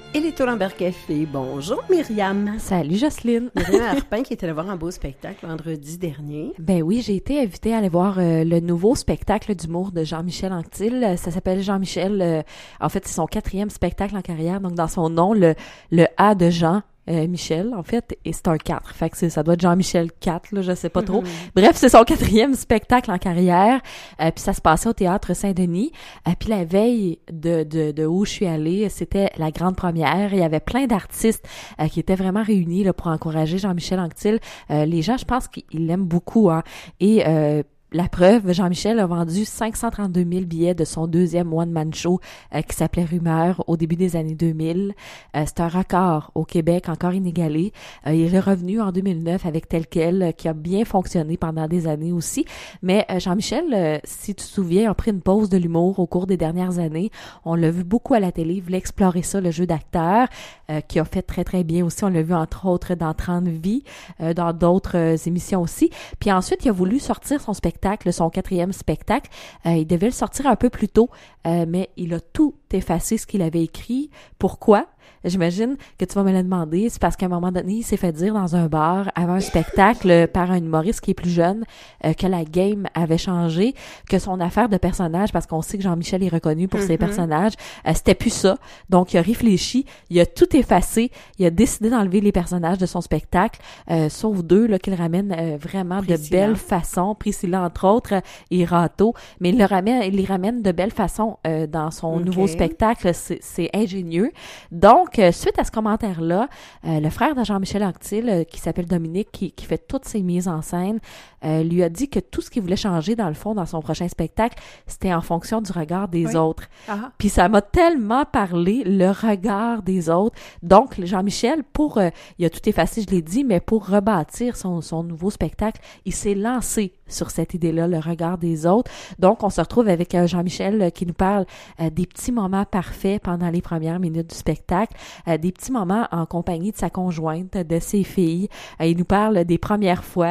Et les Lambert Café. Bonjour Myriam. Salut Jocelyne. Myriam Arpin qui est allée voir un beau spectacle vendredi dernier. Ben oui, j'ai été invitée à aller voir le nouveau spectacle d'humour de Jean-Michel Anctil. Ça s'appelle Jean-Michel. En fait, c'est son 4e spectacle en carrière. Donc, dans son nom, le A de Jean. Michel, en fait, et c'est un 4. Fait que ça doit être Jean-Michel 4, là, je sais pas trop. Bref, c'est son 4e spectacle en carrière. Puis ça se passait au Théâtre Saint-Denis. Puis la veille de où je suis allée, c'était la grande première. Il y avait plein d'artistes qui étaient vraiment réunis là, pour encourager Jean-Michel Anctil. Les gens, je pense qu'ils l'aiment beaucoup. Hein. Et la preuve, Jean-Michel a vendu 532 000 billets de son 2e one-man show qui s'appelait Rumeur au début des années 2000. C'est un record au Québec, encore inégalé. Il est revenu en 2009 avec Tel Quel, qui a bien fonctionné pendant des années aussi. Mais Jean-Michel, si tu te souviens, a pris une pause de l'humour au cours des dernières années. On l'a vu beaucoup à la télé, il voulait explorer ça, le jeu d'acteur, qui a fait très très bien aussi. On l'a vu entre autres dans 30 vies, dans d'autres émissions aussi. Puis ensuite, il a voulu sortir son spectacle, son 4e spectacle. Il devait le sortir un peu plus tôt, mais il a tout effacé ce qu'il avait écrit. Pourquoi? J'imagine que tu vas me le demander. C'est parce qu'à un moment donné, il s'est fait dire dans un bar, avant un spectacle, par un humoriste qui est plus jeune, que la game avait changé, que son affaire de personnage, parce qu'on sait que Jean-Michel est reconnu pour ses personnages, c'était plus ça. Donc, il a réfléchi, il a tout effacé, il a décidé d'enlever les personnages de son spectacle, sauf 2 là qu'il ramène vraiment Priscilla. De belle façon, Priscilla entre autres, et Rato, mais il les ramène de belle façon dans son nouveau spectacle. C'est ingénieux. Donc, suite à ce commentaire-là, le frère de Jean-Michel Anctil, qui s'appelle Dominique, qui fait toutes ses mises en scène, lui a dit que tout ce qu'il voulait changer, dans le fond, dans son prochain spectacle, c'était en fonction du regard des autres. Ah. Puis ça m'a tellement parlé, le regard des autres. Donc, Jean-Michel, il a tout effacé, je l'ai dit, mais pour rebâtir son nouveau spectacle, il s'est lancé sur cette idée-là, le regard des autres. Donc, on se retrouve avec Jean-Michel qui nous parle des petits moments parfaits pendant les premières minutes du spectacle, des petits moments en compagnie de sa conjointe, de ses filles. Il nous parle des premières fois,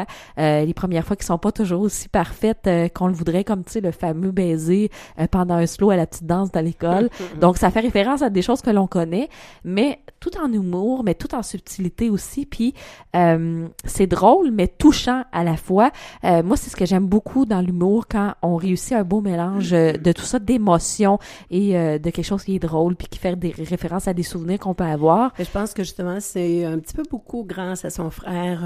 qui sont pas toujours aussi parfaites qu'on le voudrait, comme, tu sais, le fameux baiser pendant un slow à la petite danse dans l'école. Donc, ça fait référence à des choses que l'on connaît, mais tout en humour, mais tout en subtilité aussi. Puis, c'est drôle, mais touchant à la fois. Moi, c'est ce que j'aime beaucoup dans l'humour, quand on réussit un beau mélange de tout ça, d'émotions et de quelque chose qui est drôle, puis qui fait des références à des souvenirs qu'on peut avoir. Je pense que justement, c'est un petit peu beaucoup grâce à son frère,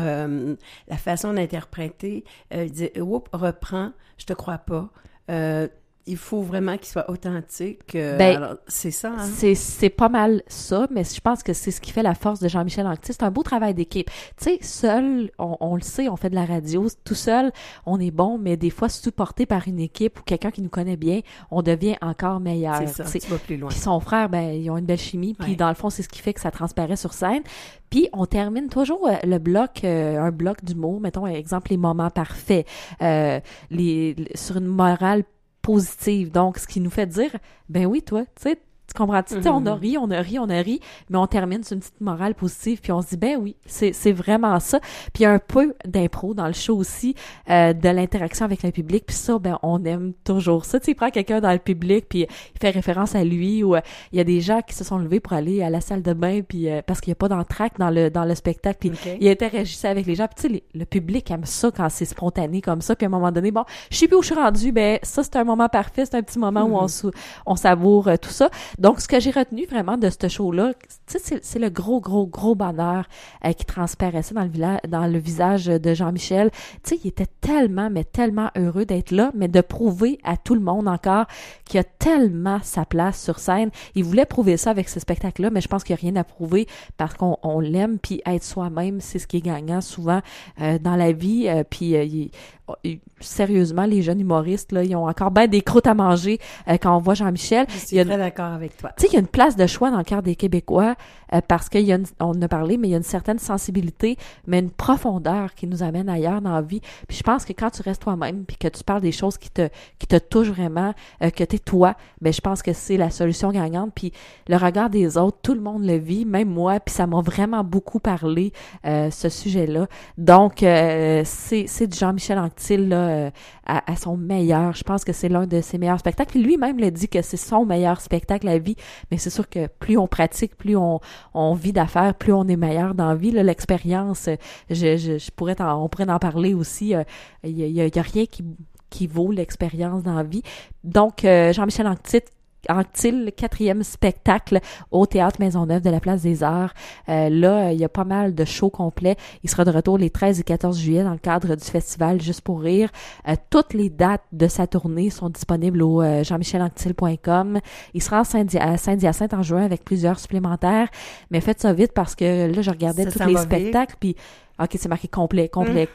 la façon d'interpréter. Il dit « Oups, reprends, je te crois pas ». Il faut vraiment qu'il soit authentique. Alors, c'est ça, hein? C'est pas mal ça, mais je pense que c'est ce qui fait la force de Jean-Michel Anctil. C'est un beau travail d'équipe. Tu sais, seul, on le sait, on fait de la radio, tout seul, on est bon, mais des fois, supporté par une équipe ou quelqu'un qui nous connaît bien, on devient encore meilleur. C'est ça, tu vas plus loin. Puis son frère, ils ont une belle chimie, puis dans le fond, c'est ce qui fait que ça transparaît sur scène. Puis on termine toujours le bloc, un bloc d'humour, mettons, exemple, les moments parfaits, sur une morale positive. Donc, ce qui nous fait dire, ben oui, toi, tu sais, tu comprends-tu? Tu sais, on a ri, mais on termine sur une petite morale positive, puis on se dit, ben oui, c'est vraiment ça. Puis il y a un peu d'impro dans le show aussi, de l'interaction avec le public, puis ça, ben on aime toujours ça. Tu sais, il prend quelqu'un dans le public, puis il fait référence à lui, ou il y a des gens qui se sont levés pour aller à la salle de bain, puis parce qu'il n'y a pas d'entracte dans le spectacle, puis il interagissait avec les gens. Puis tu sais, le public aime ça quand c'est spontané comme ça, puis à un moment donné, bon, je sais plus où je suis rendue, ben ça, c'est un moment parfait, c'est un petit moment où on savoure tout ça. Donc, ce que j'ai retenu vraiment de ce show-là, tu sais, c'est le gros bonheur qui transparaissait dans le visage de Jean-Michel. Tu sais, il était tellement, mais tellement heureux d'être là, mais de prouver à tout le monde encore qu'il a tellement sa place sur scène. Il voulait prouver ça avec ce spectacle-là, mais je pense qu'il n'y a rien à prouver parce qu'on l'aime, puis être soi-même, c'est ce qui est gagnant souvent dans la vie. Sérieusement, les jeunes humoristes, là, ils ont encore bien des croûtes à manger quand on voit Jean-Michel. Je suis très d'accord avec toi. Tu sais, il y a une place de choix dans le cœur des Québécois parce on en a parlé, mais il y a une certaine sensibilité, mais une profondeur qui nous amène ailleurs dans la vie. Puis je pense que quand tu restes toi-même puis que tu parles des choses qui te touchent vraiment, que t'es toi, ben je pense que c'est la solution gagnante. Puis le regard des autres, tout le monde le vit, même moi, puis ça m'a vraiment beaucoup parlé, ce sujet-là. Donc, c'est du Jean-Michel Anctil, là, à son meilleur. Je pense que c'est l'un de ses meilleurs spectacles. Puis lui-même l'a dit que c'est son meilleur spectacle la vie, mais c'est sûr que plus on pratique, plus on vit d'affaires, plus on est meilleur dans la vie. Là, l'expérience, on pourrait en parler aussi. Il y a rien qui vaut l'expérience dans la vie. Donc, Jean-Michel Anctil, le 4e spectacle au Théâtre Maisonneuve de la Place des Arts. Là, il y a pas mal de shows complets. Il sera de retour les 13 et 14 juillet dans le cadre du festival Juste pour rire. Toutes les dates de sa tournée sont disponibles au jeanmichelanctil.com. Il sera à Saint-Hyacinthe en juin avec plusieurs supplémentaires. Mais faites ça vite parce que là, je regardais tous les spectacles, puis OK, c'est marqué complet.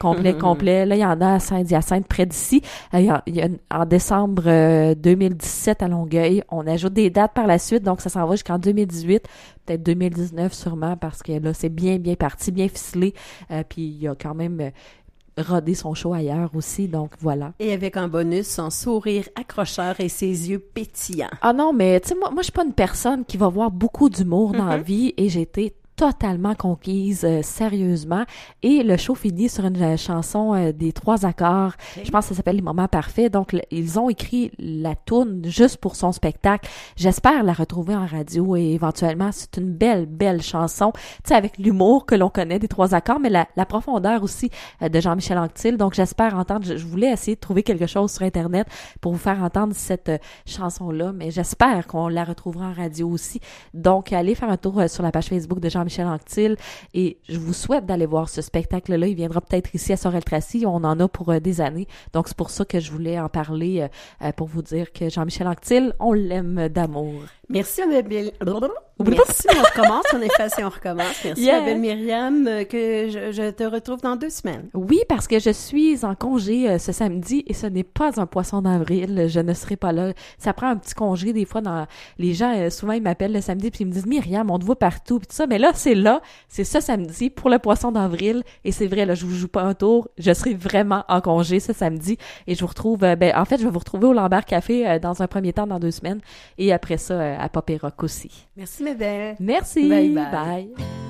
Là, il y en a à Saint-Hyacinthe, près d'ici. Il y a en décembre 2017 à Longueuil. On ajoute des dates par la suite, donc ça s'en va jusqu'en 2018, peut-être 2019 sûrement, parce que là, c'est bien parti, bien ficelé. Puis il y a quand même rodé son show ailleurs aussi, donc voilà. Et avec en bonus, son sourire accrocheur et ses yeux pétillants. Ah non, mais tu sais, moi, je suis pas une personne qui va voir beaucoup d'humour dans la vie, et j'ai été totalement conquise, sérieusement. Et le show finit sur une chanson des 3 accords. Okay. Je pense que ça s'appelle Les Moments Parfaits. Donc, ils ont écrit la toune juste pour son spectacle. J'espère la retrouver en radio et éventuellement, c'est une belle chanson. Tu sais, avec l'humour que l'on connaît des 3 accords, mais la profondeur aussi de Jean-Michel Anctil. Donc, j'espère entendre, je voulais essayer de trouver quelque chose sur Internet pour vous faire entendre cette chanson-là, mais j'espère qu'on la retrouvera en radio aussi. Donc, allez faire un tour sur la page Facebook de Jean-Michel Anctil, et je vous souhaite d'aller voir ce spectacle-là. Il viendra peut-être ici à Sorel-Tracy. On en a pour des années. Donc, c'est pour ça que je voulais en parler, pour vous dire que Jean-Michel Anctil, on l'aime d'amour. Merci, Merci, on recommence. En effet, si on recommence. Merci, ma belle Myriam, que je te retrouve dans 2 semaines. Oui, parce que je suis en congé ce samedi et ce n'est pas un poisson d'avril. Je ne serai pas là. Ça prend un petit congé des fois. Les gens, souvent, ils m'appellent le samedi puis ils me disent « Myriam, on te voit partout. » Puis tout ça. Mais là, c'est ce samedi pour le poisson d'avril. Et c'est vrai, là, je vous joue pas un tour. Je serai vraiment en congé ce samedi. Et je vous retrouve, en fait, je vais vous retrouver au Lambert Café dans un premier temps dans 2 semaines. Et après ça, à Pop et Rock aussi. Merci, ma belle. Merci. Bye. Bye.